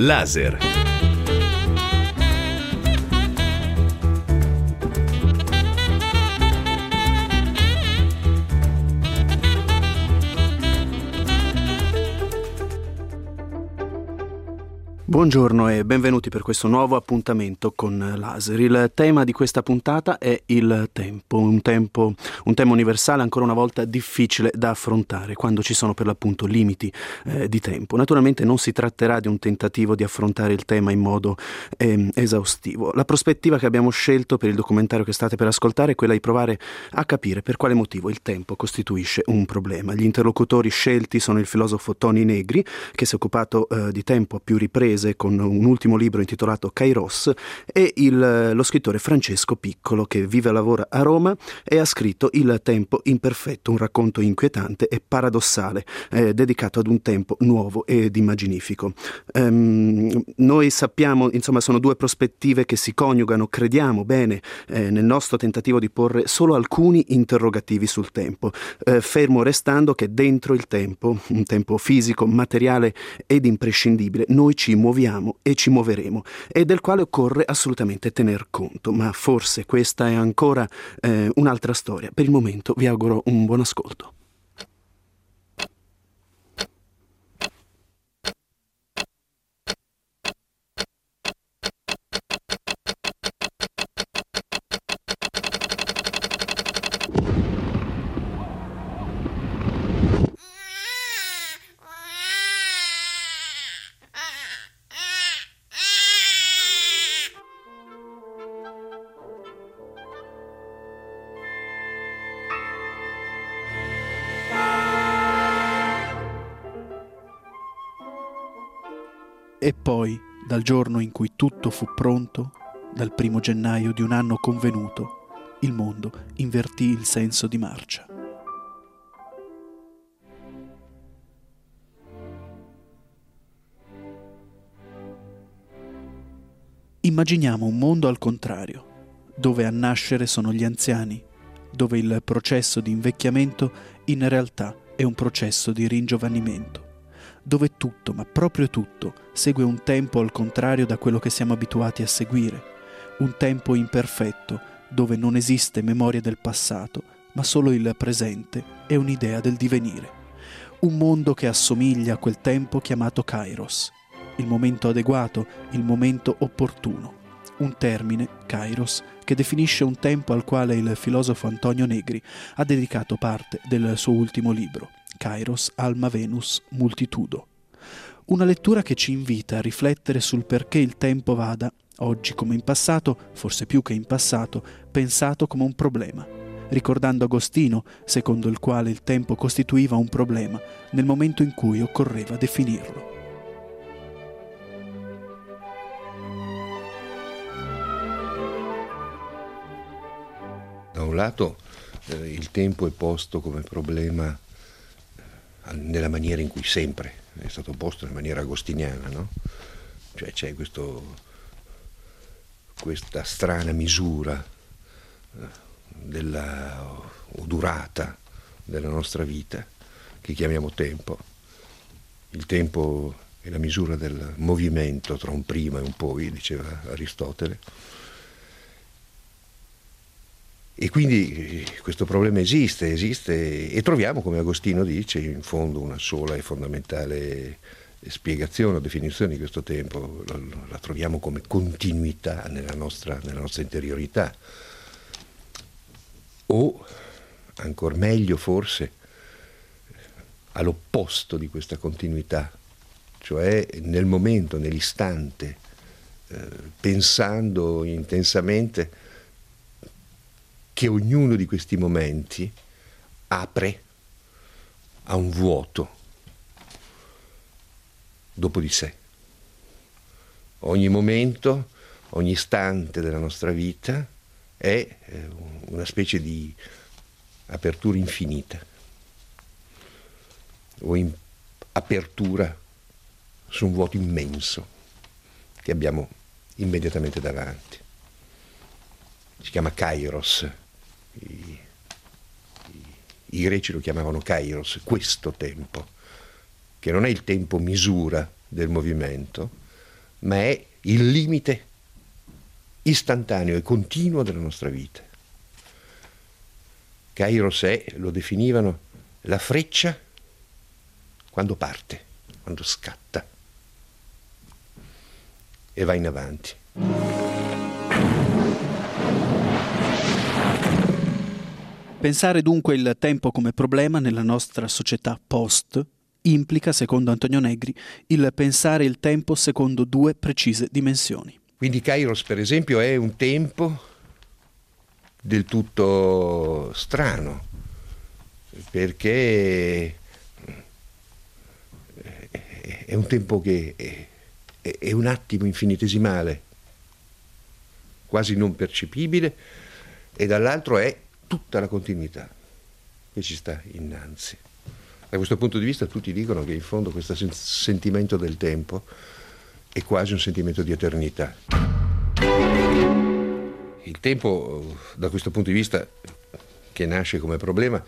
Laser. Buongiorno e benvenuti per questo nuovo appuntamento con Laser. Il tema di questa puntata è il tempo, un tema universale ancora una volta difficile da affrontare quando ci sono per l'appunto limiti di tempo. Naturalmente non si tratterà di un tentativo di affrontare il tema in modo esaustivo. La prospettiva che abbiamo scelto per il documentario che state per ascoltare è quella di provare a capire per quale motivo il tempo costituisce un problema. Gli interlocutori scelti sono il filosofo Tony Negri, che si è occupato di tempo a più riprese con un ultimo libro intitolato Kairos, e lo scrittore Francesco Piccolo, che vive e lavora a Roma e ha scritto Il tempo imperfetto, un racconto inquietante e paradossale dedicato ad un tempo nuovo ed immaginifico. Noi sappiamo, insomma, sono due prospettive che si coniugano, crediamo bene, nel nostro tentativo di porre solo alcuni interrogativi sul tempo, fermo restando che dentro il tempo, un tempo fisico, materiale ed imprescindibile, noi ci muoviamo e ci muoveremo, e del quale occorre assolutamente tener conto. Ma forse questa è ancora un'altra storia. Per il momento vi auguro un buon ascolto. E poi, dal giorno in cui tutto fu pronto, dal 1 gennaio di un anno convenuto, il mondo invertì il senso di marcia. Immaginiamo un mondo al contrario, dove a nascere sono gli anziani, dove il processo di invecchiamento in realtà è un processo di ringiovanimento, dove tutto, ma proprio tutto, segue un tempo al contrario da quello che siamo abituati a seguire, un tempo imperfetto, dove non esiste memoria del passato, ma solo il presente e un'idea del divenire. Un mondo che assomiglia a quel tempo chiamato Kairos, il momento adeguato, il momento opportuno. Un termine, Kairos, che definisce un tempo al quale il filosofo Antonio Negri ha dedicato parte del suo ultimo libro, Kairos, Alma Venus, Multitudo. Una lettura che ci invita a riflettere sul perché il tempo vada, oggi come in passato, forse più che in passato, pensato come un problema, ricordando Agostino, secondo il quale il tempo costituiva un problema nel momento in cui occorreva definirlo. Da un lato il tempo è posto come problema nella maniera in cui sempre è stato posto, in maniera agostiniana, no? Cioè c'è questa strana misura della durata della nostra vita che chiamiamo tempo. Il tempo è la misura del movimento tra un prima e un poi, diceva Aristotele. E quindi questo problema esiste e troviamo, come Agostino dice, in fondo una sola e fondamentale spiegazione o definizione di questo tempo. La troviamo come continuità nella nostra interiorità, o ancor meglio forse all'opposto di questa continuità, cioè nel momento, nell'istante, pensando intensamente che ognuno di questi momenti apre a un vuoto dopo di sé. Ogni momento, ogni istante della nostra vita è una specie di apertura infinita o apertura su un vuoto immenso che abbiamo immediatamente davanti. Si chiama Kairos. I greci lo chiamavano Kairos, questo tempo, che non è il tempo misura del movimento, ma è il limite istantaneo e continuo della nostra vita. Kairos lo definivano la freccia quando parte, quando scatta e va in avanti. Pensare dunque il tempo come problema nella nostra società post implica, secondo Antonio Negri, il pensare il tempo secondo due precise dimensioni. Quindi Kairos, per esempio, è un tempo del tutto strano, perché è un tempo che è un attimo infinitesimale, quasi non percepibile, e dall'altro è tutta la continuità che ci sta innanzi. Da questo punto di vista tutti dicono che in fondo questo sentimento del tempo è quasi un sentimento di eternità. Il tempo, da questo punto di vista, che nasce come problema,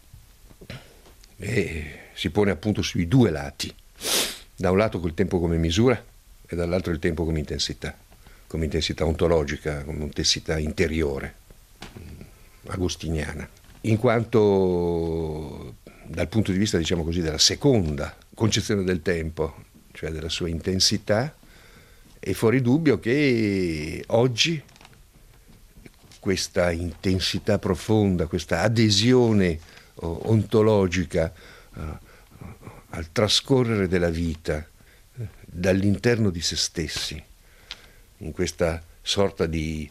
si pone appunto sui due lati. Da un lato quel tempo come misura e dall'altro il tempo come intensità ontologica, come intensità interiore, agostiniana. In quanto dal punto di vista, diciamo così, della seconda concezione del tempo, cioè della sua intensità, è fuori dubbio che oggi questa intensità profonda, questa adesione ontologica al trascorrere della vita dall'interno di se stessi, in questa sorta di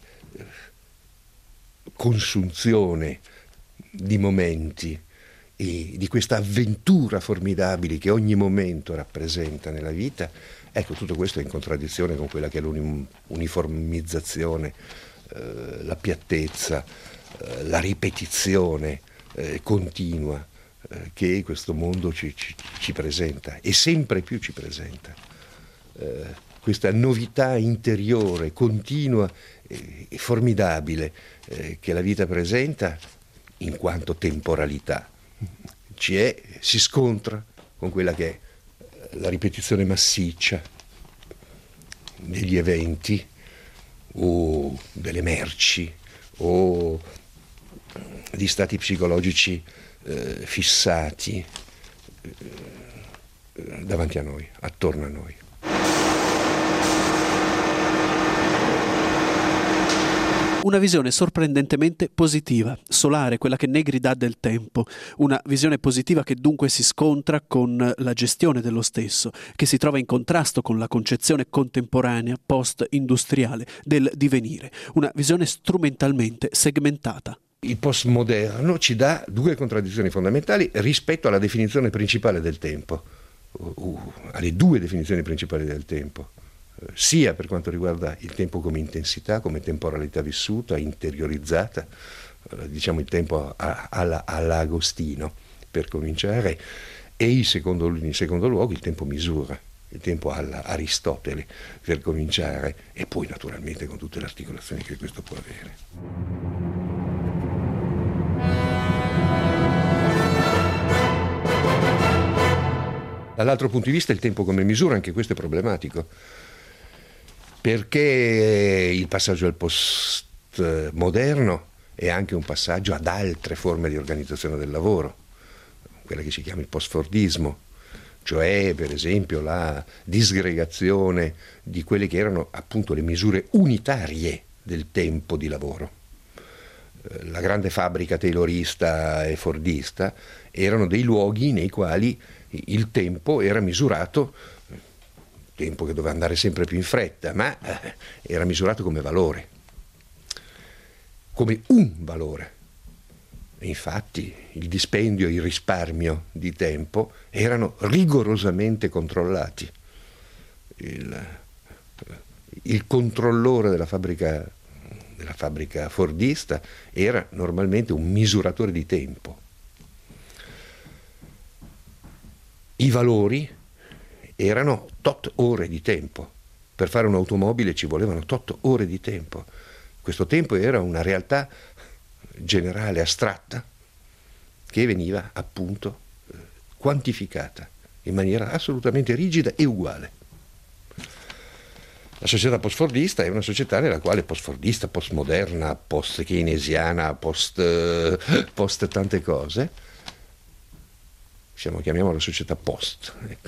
consunzione di momenti e di questa avventura formidabile che ogni momento rappresenta nella vita, ecco, tutto questo è in contraddizione con quella che è l'uniformizzazione, la piattezza, la ripetizione continua che questo mondo ci presenta e sempre più ci presenta. Questa novità interiore, continua e formidabile che la vita presenta in quanto temporalità si scontra con quella che è la ripetizione massiccia degli eventi o delle merci o di stati psicologici fissati davanti a noi, attorno a noi. Una visione sorprendentemente positiva, solare, quella che Negri dà del tempo, una visione positiva che dunque si scontra con la gestione dello stesso, che si trova in contrasto con la concezione contemporanea post-industriale del divenire, una visione strumentalmente segmentata. Il postmoderno ci dà due contraddizioni fondamentali rispetto alla definizione principale del tempo, alle due definizioni principali del tempo. Sia per quanto riguarda il tempo come intensità, come temporalità vissuta, interiorizzata, diciamo il tempo alla Agostino per cominciare, e in secondo luogo il tempo misura, il tempo alla Aristotele per cominciare, e poi naturalmente con tutte le articolazioni che questo può avere. Dall'altro punto di vista il tempo come misura, anche questo è problematico, perché il passaggio al postmoderno è anche un passaggio ad altre forme di organizzazione del lavoro, quella che si chiama il postfordismo, cioè per esempio la disgregazione di quelle che erano appunto le misure unitarie del tempo di lavoro. La grande fabbrica taylorista e fordista erano dei luoghi nei quali il tempo era misurato, tempo che doveva andare sempre più in fretta, ma era misurato come valore, come un valore. E infatti il dispendio e il risparmio di tempo erano rigorosamente controllati. Il controllore della fabbrica fordista era normalmente un misuratore di tempo. I valori erano tot ore di tempo. Per fare un'automobile ci volevano tot ore di tempo. Questo tempo era una realtà generale, astratta, che veniva appunto quantificata in maniera assolutamente rigida e uguale. La società post-fordista è una società nella quale post-fordista, post-moderna, post-keynesiana, post tante cose, chiamiamola società post, ecco.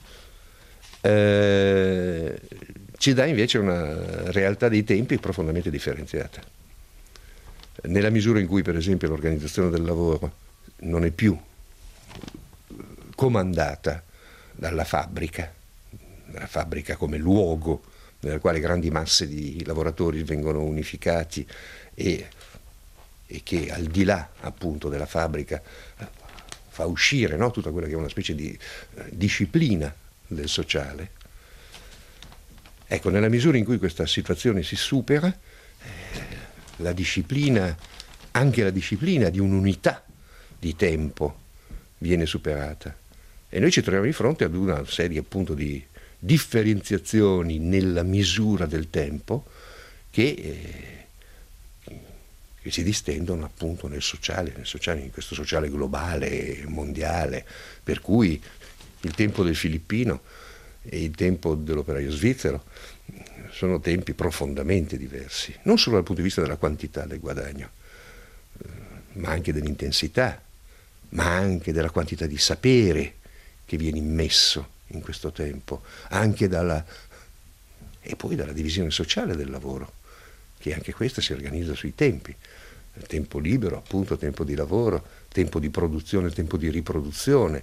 Ci dà invece una realtà dei tempi profondamente differenziata. Nella misura in cui, per esempio, l'organizzazione del lavoro non è più comandata dalla fabbrica come luogo nel quale grandi masse di lavoratori vengono unificati e che al di là appunto della fabbrica fa uscire, no, tutta quella che è una specie di disciplina del sociale. Ecco, nella misura in cui questa situazione si supera, la disciplina, anche la disciplina di un'unità di tempo viene superata e noi ci troviamo di fronte ad una serie appunto di differenziazioni nella misura del tempo che si distendono appunto nel sociale, in questo sociale globale, mondiale, per cui il tempo del filippino e il tempo dell'operaio svizzero sono tempi profondamente diversi, non solo dal punto di vista della quantità del guadagno, ma anche dell'intensità, ma anche della quantità di sapere che viene immesso in questo tempo, anche e poi dalla divisione sociale del lavoro, che anche questa si organizza sui tempi. Tempo libero, appunto, tempo di lavoro, tempo di produzione, tempo di riproduzione.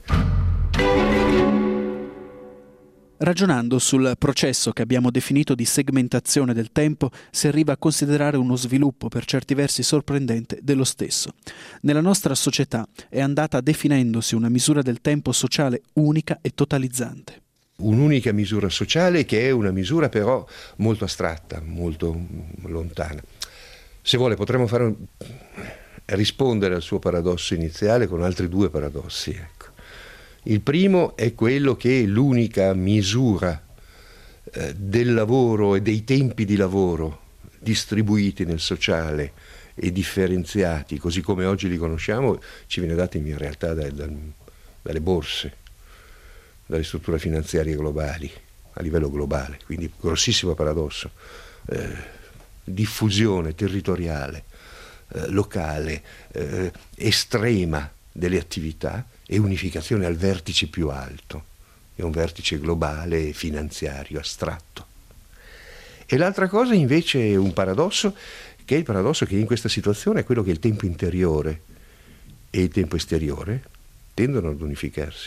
Ragionando sul processo che abbiamo definito di segmentazione del tempo, si arriva a considerare uno sviluppo per certi versi sorprendente dello stesso. Nella nostra società è andata definendosi una misura del tempo sociale unica e totalizzante. Un'unica misura sociale che è una misura però molto astratta, molto lontana. Se vuole potremmo rispondere al suo paradosso iniziale con altri due paradossi, ecco. Il primo è quello che l'unica misura del lavoro e dei tempi di lavoro distribuiti nel sociale e differenziati, così come oggi li conosciamo, ci viene data in realtà dalle borse, dalle strutture finanziarie globali, a livello globale, quindi grossissimo paradosso. Diffusione territoriale, locale, estrema delle attività e unificazione al vertice più alto, è un vertice globale, finanziario, astratto. E l'altra cosa invece è un paradosso, che è il paradosso che in questa situazione è quello che il tempo interiore e il tempo esteriore tendono ad unificarsi.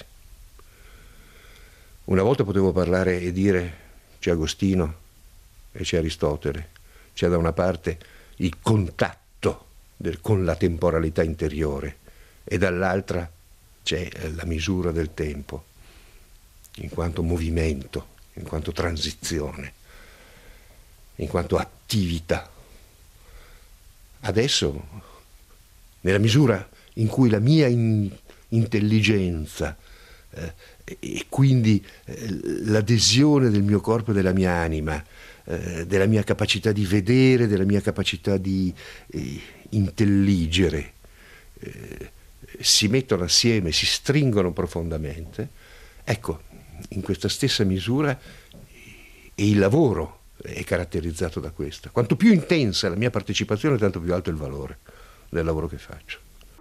Una volta potevo parlare e dire c'è Agostino e c'è Aristotele, c'è da una parte il contatto con la temporalità interiore e dall'altra c'è la misura del tempo, in quanto movimento, in quanto transizione, in quanto attività. Adesso, nella misura in cui la mia intelligenza e quindi l'adesione del mio corpo e della mia anima, della mia capacità di vedere, della mia capacità di intelligere, si mettono assieme, si stringono profondamente, ecco, in questa stessa misura e il lavoro è caratterizzato da questo. Quanto più intensa è la mia partecipazione, tanto più alto è il valore del lavoro che faccio.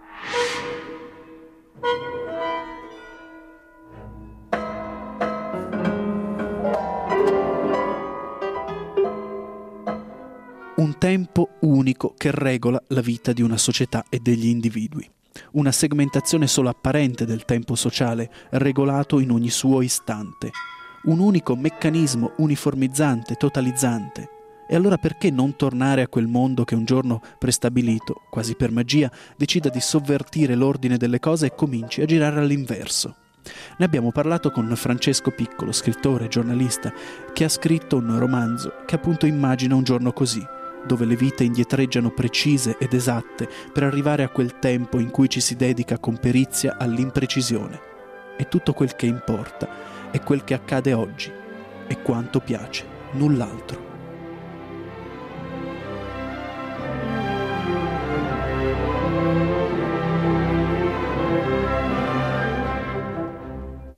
Un tempo unico che regola la vita di una società e degli individui. Una segmentazione solo apparente del tempo sociale, regolato in ogni suo istante. Un unico meccanismo uniformizzante, totalizzante. E allora perché non tornare a quel mondo che un giorno prestabilito, quasi per magia, decida di sovvertire l'ordine delle cose e cominci a girare all'inverso? Ne abbiamo parlato con Francesco Piccolo, scrittore, giornalista, che ha scritto un romanzo che appunto immagina un giorno così, dove le vite indietreggiano precise ed esatte per arrivare a quel tempo in cui ci si dedica con perizia all'imprecisione. E tutto quel che importa è quel che accade oggi e quanto piace, null'altro.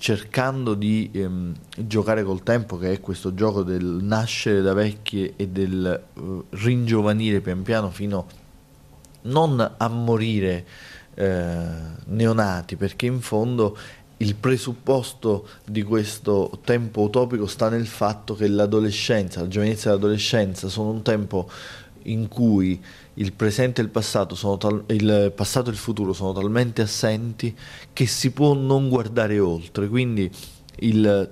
cercando di giocare col tempo, che è questo gioco del nascere da vecchi e del ringiovanire pian piano fino non a morire neonati, perché in fondo il presupposto di questo tempo utopico sta nel fatto che l'adolescenza, la giovinezza e l'adolescenza sono un tempo in cui il presente e il passato il passato e il futuro sono talmente assenti che si può non guardare oltre. Quindi il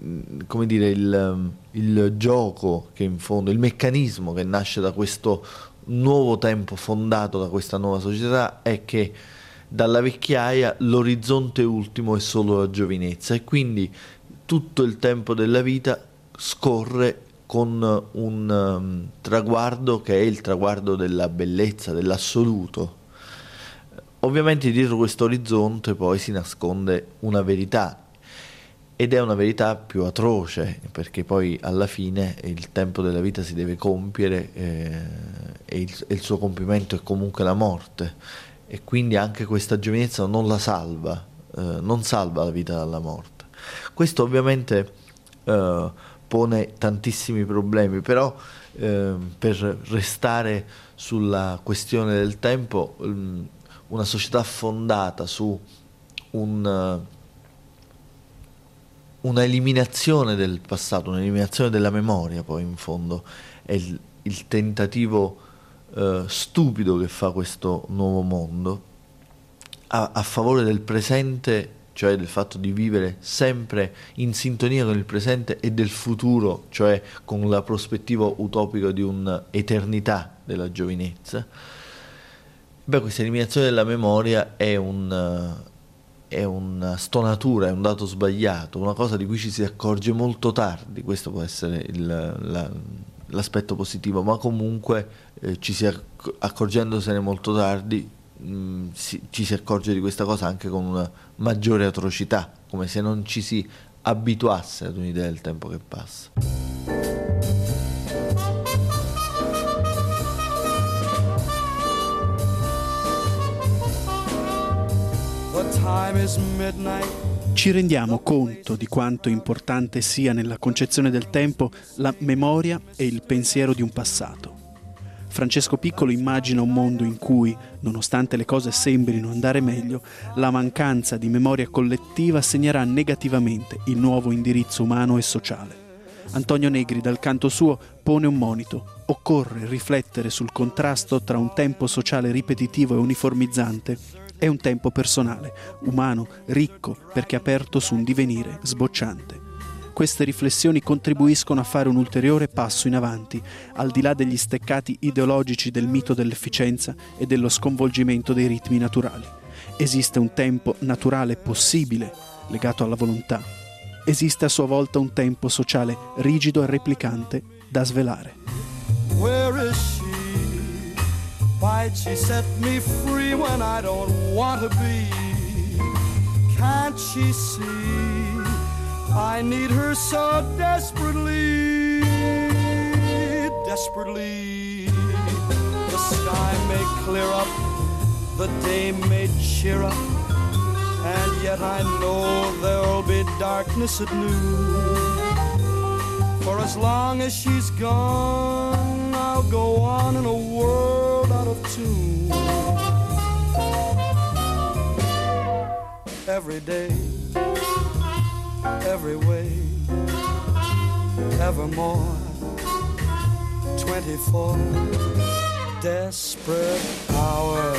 gioco che in fondo, il meccanismo che nasce da questo nuovo tempo fondato da questa nuova società è che dalla vecchiaia l'orizzonte ultimo è solo la giovinezza, e quindi tutto il tempo della vita scorre con un traguardo che è il traguardo della bellezza, dell'assoluto. Ovviamente dietro questo orizzonte poi si nasconde una verità, ed è una verità più atroce, perché poi alla fine il tempo della vita si deve compiere e il suo compimento è comunque la morte. E quindi anche questa giovinezza non la salva, non salva la vita dalla morte. Questo ovviamente pone tantissimi problemi, però per restare sulla questione del tempo, una società fondata su una eliminazione del passato, un'eliminazione della memoria, poi in fondo è il tentativo stupido che fa questo nuovo mondo a favore del presente, cioè del fatto di vivere sempre in sintonia con il presente, e del futuro, cioè con la prospettiva utopica di un'eternità della giovinezza. Questa eliminazione della memoria è una stonatura, è un dato sbagliato, una cosa di cui ci si accorge molto tardi. Questo può essere l'aspetto positivo, ma comunque accorgendosene molto tardi ci si accorge di questa cosa anche con una maggiore atrocità, come se non ci si abituasse ad un'idea del tempo che passa. Ci rendiamo conto di quanto importante sia nella concezione del tempo la memoria e il pensiero di un passato. Francesco Piccolo immagina un mondo in cui, nonostante le cose sembrino andare meglio, la mancanza di memoria collettiva segnerà negativamente il nuovo indirizzo umano e sociale. Antonio Negri, dal canto suo, pone un monito. Occorre riflettere sul contrasto tra un tempo sociale ripetitivo e uniformizzante e un tempo personale, umano, ricco, perché aperto su un divenire sbocciante. Queste riflessioni contribuiscono a fare un ulteriore passo in avanti, al di là degli steccati ideologici del mito dell'efficienza e dello sconvolgimento dei ritmi naturali. Esiste un tempo naturale possibile, legato alla volontà. Esiste a sua volta un tempo sociale rigido e replicante da svelare. Where is she? Why'd she set me free when I don't want to be? Can't she see I need her so desperately, desperately? The sky may clear up, the day may cheer up, and yet I know there'll be darkness at noon. For as long as she's gone, I'll go on in a world out of tune. Every day, every way, evermore, 24 desperate hours,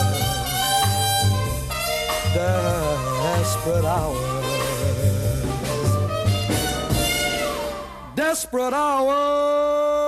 desperate hours. Desperate hours.